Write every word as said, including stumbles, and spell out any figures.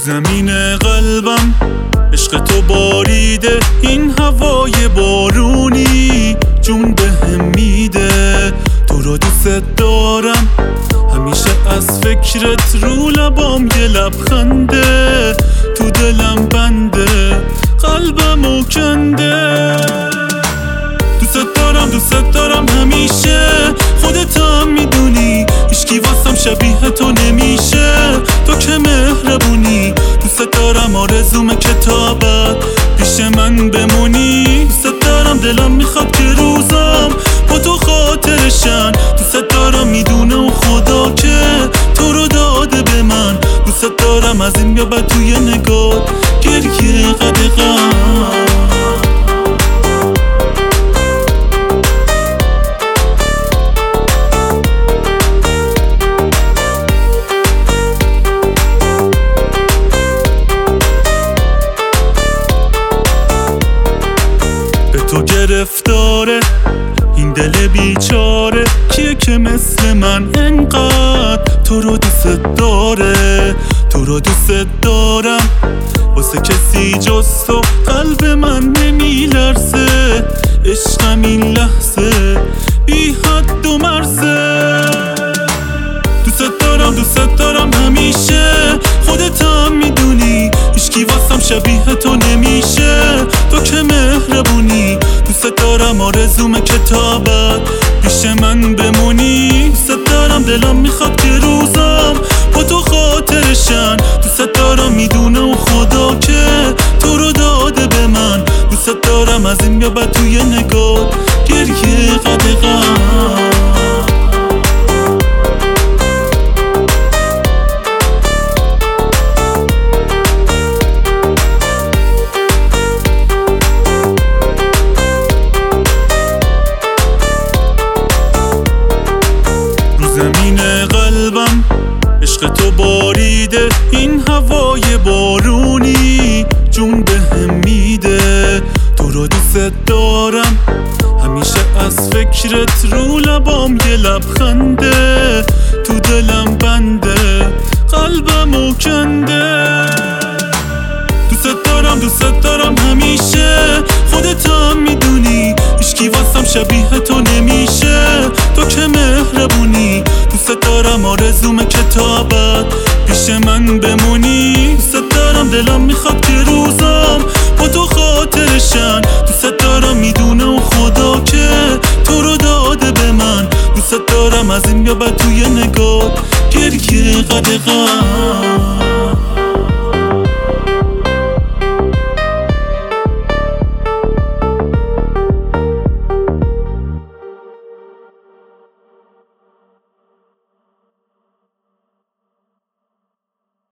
زمین قلبم عشق تو باریده، این هوای بارونی جون بهم میده. تو رو دوست دارم، همیشه از فکرت رو لبام یه لبخنده، تو دلم بنده قلبم و کنده. دوست دارم دوست دارم همیشه، خودت هم میدونی هیچکی واسم شبیه تو نمیشه. تو که مهربونی، دوست دارم آرزوم کتابت پیش من بمونی. دوست دارم دلم میخواد که روزم با تو خاطرشن، دوست دارم میدونه و خدا که تو رو داده به من. دوست دارم از این بیابد توی نگاه گریه قدقم. تو گرفتاره این دل بیچاره، کیه که مثل من انقدر تو رو دوست داره. تو رو دوست دارم، واسه کسی جز تو قلب من نمیلرزه. عشقم این لحظه بی حد و مرزه. دوست دارم دوست دارم همیشه، خودت هم میدونی هیچکی واسم شبیه تو نمیشه. تو که مهربونی، دوست دارم آرزوم کتابت پیش من بمونی. دوست دارم دلم میخواد که روزم با تو خاطرشن، دوست دارم میدونه و خدا که تو رو داده به من. دوست دارم از این بیابد توی نگاه گریه قدقم. زمین قلبم عشق تو باریده، این هوای بارونی جون بهم میده. تو رو دوست دارم، همیشه از فکرت رو لبام یه لبخنده، تو دلم بنده قلبم و کنده. دوست دارم دوست دارم همیشه، خودت هم میدونی هیچکی واسم شبیه تو نمیشه. تو که مهربونی، دوست دارم آرزوم کتابت پیش من بمونی. دوست دارم دلم میخواد که روزم با تو خاطرشن، دوست دارم میدونه و خدا که تو رو داده به من. دوست دارم از این بیابد توی نگاه گریه قدقم.